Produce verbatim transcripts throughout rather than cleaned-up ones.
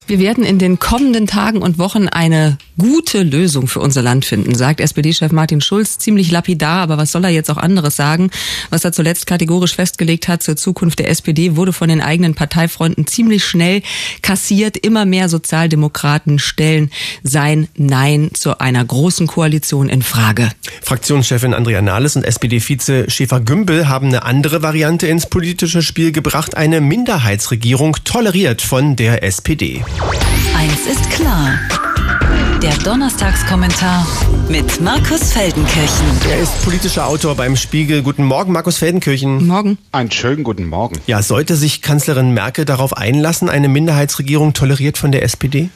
Wir werden in den kommenden Tagen und Wochen eine gute Lösung für unser Land finden, sagt S P D-Chef Martin Schulz. Ziemlich lapidar, aber was soll er jetzt auch anderes sagen? Was er zuletzt kategorisch festgelegt hat zur Zukunft der S P D, wurde von den eigenen Parteifreunden ziemlich schnell kassiert. Immer mehr Sozialdemokraten stellen sein Nein zu einer großen Koalition in Frage. Fraktionschefin Andrea Nahles und S P D-Vize Schäfer-Gümbel haben eine andere Variante ins politische Spiel gebracht. Eine Minderheitsregierung, toleriert von der S P D. Eins ist klar. Der Donnerstagskommentar mit Markus Feldenkirchen. Er ist politischer Autor beim Spiegel. Guten Morgen, Markus Feldenkirchen. Morgen. Einen schönen guten Morgen. Ja, sollte sich Kanzlerin Merkel darauf einlassen, eine Minderheitsregierung toleriert von der S P D?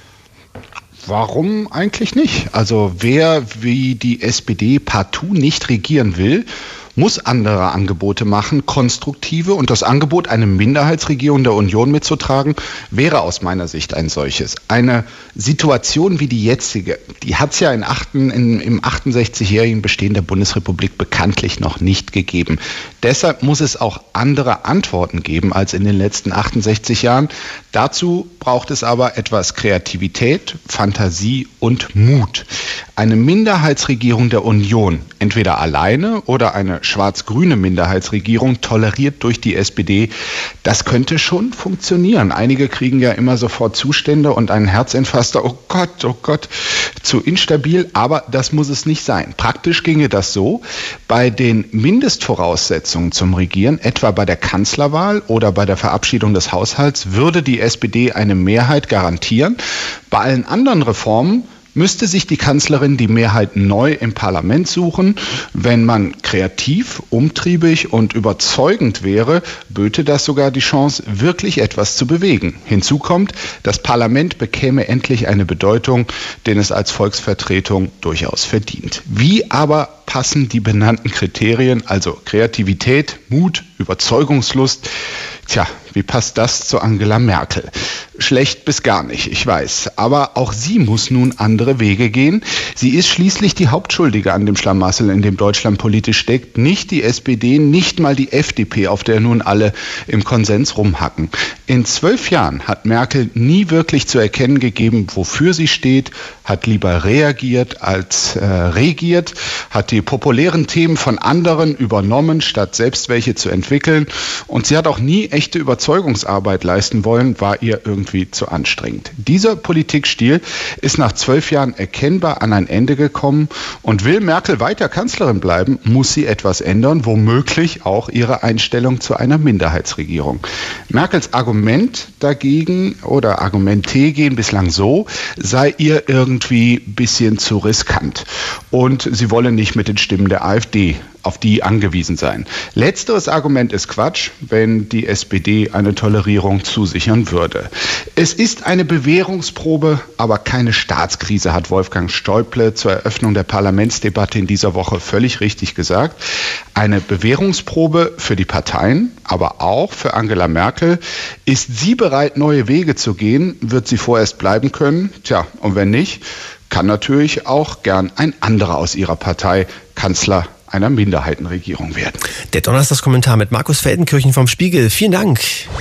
Warum eigentlich nicht? Also wer wie die S P D partout nicht regieren will, muss andere Angebote machen, konstruktive. Und das Angebot, eine Minderheitsregierung der Union mitzutragen, wäre aus meiner Sicht ein solches. Eine Situation wie die jetzige, die hat es ja in achten, in, im achtundsechzigjährigen Bestehen der Bundesrepublik bekanntlich noch nicht gegeben. Deshalb muss es auch andere Antworten geben als in den letzten achtundsechzig Jahren. Dazu braucht es aber etwas Kreativität, Fantasie und Mut. Eine Minderheitsregierung der Union, entweder alleine oder eine schwarz-grüne Minderheitsregierung, toleriert durch die S P D, das könnte schon funktionieren. Einige kriegen ja immer sofort Zustände und einen Herzinfarkt, oh Gott, oh Gott, zu instabil, aber das muss es nicht sein. Praktisch ginge das so: Bei den Mindestvoraussetzungen zum Regieren, etwa bei der Kanzlerwahl oder bei der Verabschiedung des Haushalts, würde die S P D eine Mehrheit garantieren. Bei allen anderen Reformen müsste sich die Kanzlerin die Mehrheit neu im Parlament suchen. Wenn man kreativ, umtriebig und überzeugend wäre, böte das sogar die Chance, wirklich etwas zu bewegen. Hinzu kommt, das Parlament bekäme endlich eine Bedeutung, den es als Volksvertretung durchaus verdient. Wie aber passen die benannten Kriterien, also Kreativität, Mut, Überzeugungslust, tja, wie passt das zu Angela Merkel? Schlecht bis gar nicht, ich weiß. Aber auch sie muss nun andere Wege gehen. Sie ist schließlich die Hauptschuldige an dem Schlamassel, in dem Deutschland politisch steckt. Nicht die S P D, nicht mal die F D P, auf der nun alle im Konsens rumhacken. In zwölf Jahren hat Merkel nie wirklich zu erkennen gegeben, wofür sie steht, hat lieber reagiert als äh, regiert, hat die populären Themen von anderen übernommen, statt selbst welche zu entwickeln. Und sie hat auch nie echte Überzeugungsarbeit leisten wollen, war ihr irgendwie zu anstrengend. Dieser Politikstil ist nach zwölf Jahren erkennbar an ein Ende gekommen, und will Merkel weiter Kanzlerin bleiben, muss sie etwas ändern, womöglich auch ihre Einstellung zu einer Minderheitsregierung. Merkels Argument dagegen oder Argumente gehen bislang so, sei ihr irgendwie ein bisschen zu riskant und sie wolle nicht mit den Stimmen der AfD auf die angewiesen sein. Letzteres Argument ist Quatsch, wenn die S P D eine Tolerierung zusichern würde. Es ist eine Bewährungsprobe, aber keine Staatskrise, hat Wolfgang Schäuble zur Eröffnung der Parlamentsdebatte in dieser Woche völlig richtig gesagt. Eine Bewährungsprobe für die Parteien, aber auch für Angela Merkel. Ist sie bereit, neue Wege zu gehen, wird sie vorerst bleiben können. Tja, und wenn nicht, kann natürlich auch gern ein anderer aus ihrer Partei Kanzler einer Minderheitenregierung werden. Der Donnerstagskommentar mit Markus Feldenkirchen vom Spiegel. Vielen Dank.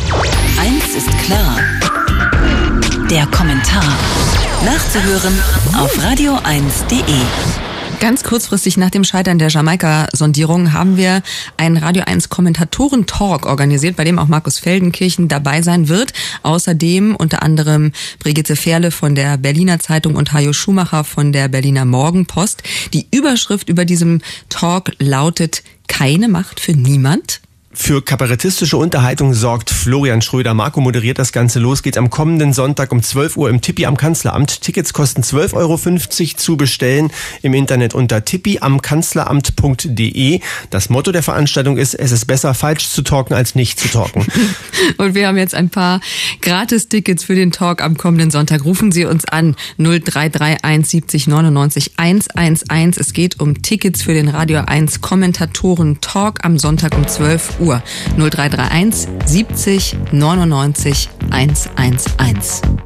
Eins ist klar. Der Kommentar. Nachzuhören auf radio eins punkt de. Ganz kurzfristig nach dem Scheitern der Jamaika-Sondierung haben wir einen Radio eins Kommentatoren-Talk organisiert, bei dem auch Markus Feldenkirchen dabei sein wird. Außerdem unter anderem Brigitte Ferle von der Berliner Zeitung und Hajo Schumacher von der Berliner Morgenpost. Die Überschrift über diesem Talk lautet: Keine Macht für niemand? Für kabarettistische Unterhaltung sorgt Florian Schröder. Marco moderiert das Ganze. Los geht's am kommenden Sonntag um zwölf Uhr im Tippi am Kanzleramt. Tickets kosten zwölf Euro fünfzig zu bestellen im Internet unter tippi am kanzleramt punkt de. Das Motto der Veranstaltung ist: Es ist besser, falsch zu talken, als nicht zu talken. Und wir haben jetzt ein paar Gratis-Tickets für den Talk am kommenden Sonntag. Rufen Sie uns an null drei drei eins siebzig neunundneunzig hunderteins. Es geht um Tickets für den Radio eins Kommentatoren-Talk am Sonntag um zwölf Uhr. null drei drei eins siebzig neunundneunzig hunderteins.